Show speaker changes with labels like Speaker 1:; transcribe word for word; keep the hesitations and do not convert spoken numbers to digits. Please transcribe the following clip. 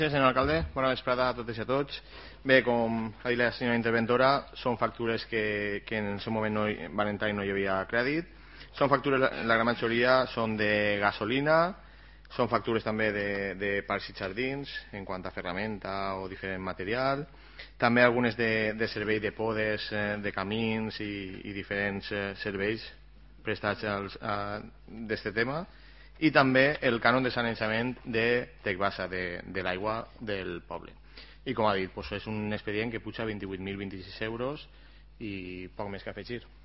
Speaker 1: Gràcies, senyor alcalde. Bona vesprada a totes i a tots. Bé, com ha dit la senyora interventora, són factures que, que en el seu moment no hi, van entrar i no hi havia crèdit. Són factures, la gran majoria són de gasolina, són factures també de, de parcs i jardins, en quant a ferramenta o diferent material. També algunes de, de servei de podes, de camins i, i diferents serveis prestats d'aquest tema. I també el cànon de sanejament de Tecbasa, de, de l'aigua del poble. I com ha dit, doncs és un expedient que puja vint-i-vuit mil vint-i-sis euros i poc més que afegir.